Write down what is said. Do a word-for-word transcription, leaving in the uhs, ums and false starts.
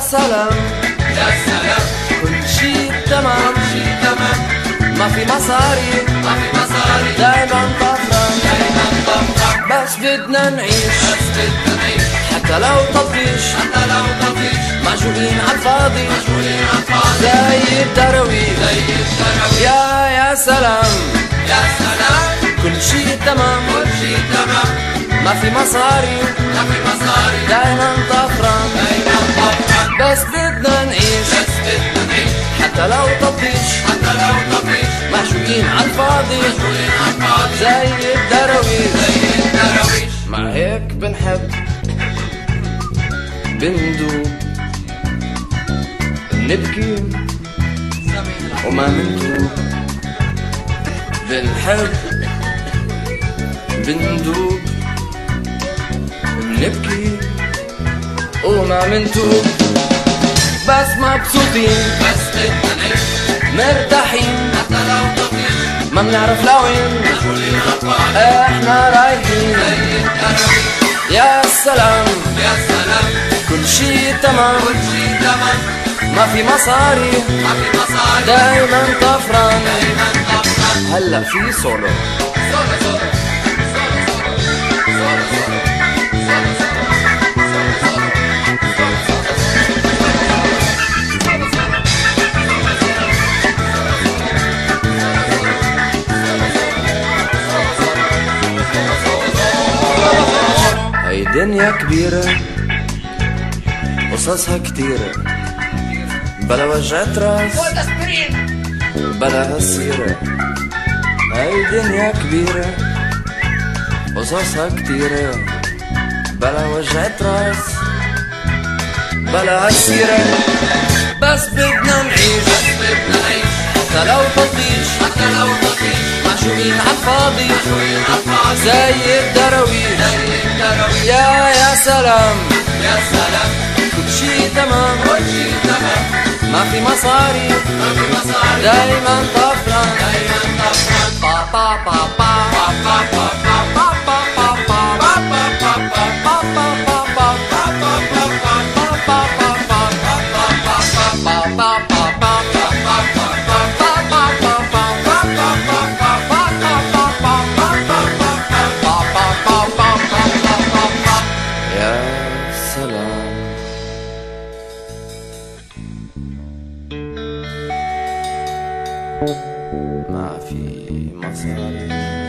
سلام يا سلام كل شي تمام شي تمام ما في مصاري ما في مصاري دايما طفران دايما طفران بس بدنا نعيش بس بدنا نعيش حتى لو طفيش حتى لو طفيش معجوقين عالفاضي مشغولين عالفاضي زي الدراويش زي الدراويش يا يا سلام يا سلام كل شي تمام كل شي تمام ما في مصاري ما في مصاري دايما طفران دايما طفران بس بدنا نعيش بس بدنا نعيش حتى لو طفيش حتى لو طفيش معجوقين عالفاضي مشغولين عالفاضي زي الدراويش زي الدراويش مع هيك بنحب بندوب نبكي وما مندوب بنحب بندوب بنبكي وما منتوب بس مبسوطين بس بدنا نعيش مرتاحين حتى لو طفيش ما بنعرف لوين مشغولين عالفاضي احنا رايحين زي الدراويش يا سلام يا سلام كل شي تمام كل شي تمام ما في مصاري ما في مصاري دايما طفران دايما طفران هلا في سولو صولة صولة صولة صولة صولة صولة هاي دنيا كبيرة قصصها كتيرة بلا وجعة راس بلا هالسيرة هاي دنيا كبيرة قصصها كتيرة بلا وجعة راس بلا هالسيرة بس بدنا نعيش بس بدنا نعيش حتى لو طفيش حتى لو طفيش معشوقين عالفاضي مشغولين عالفاضي زي الدراويش زي الدراويش يا يا سلام يا سلام كل شي تمام كل شي تمام ما في مصاري ما في مصاري دايما طفران دايما طفران با با با با با با با با با با با با با با با با يا سلام ما في مصاري